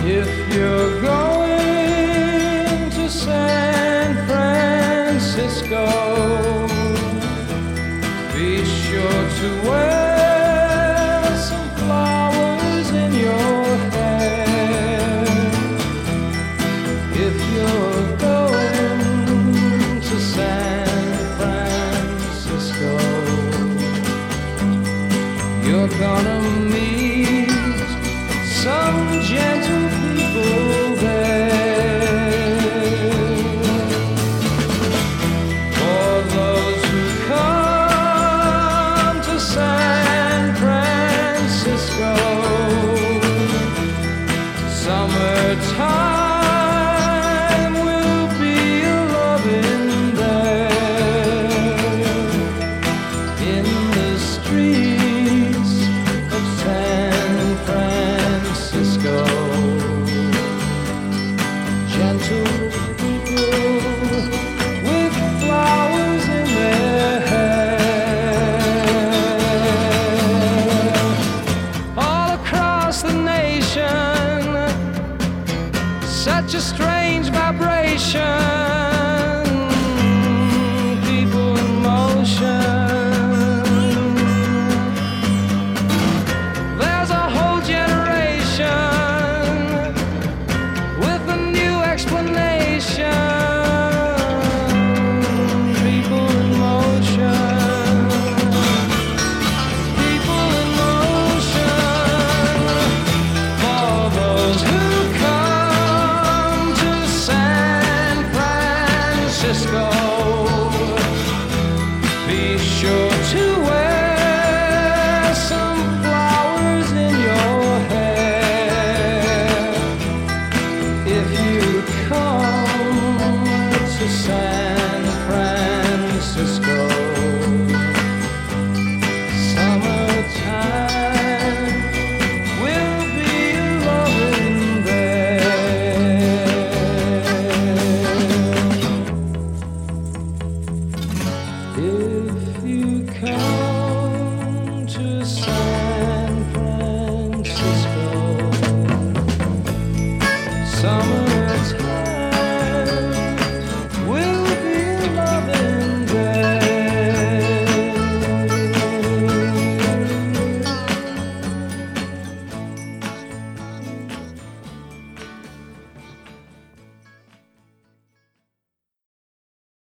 If you're going to San Francisco, be sure to wear some flowers in your hair. If you're going to San Francisco, you're gonna meet some gentle people there. For those who come to San Francisco, summertime will be a-loving there. In the streets of San Francisco, gentle people with flowers in their hair. All across the nation, such a strange vibration, people in motion. There's a whole generation with a new explanation. People in motion. People in motion. For those who come to San Francisco, be sure to wear some flowers in your hair. If you come to San Francisco, summertime will be a-loving there. If you come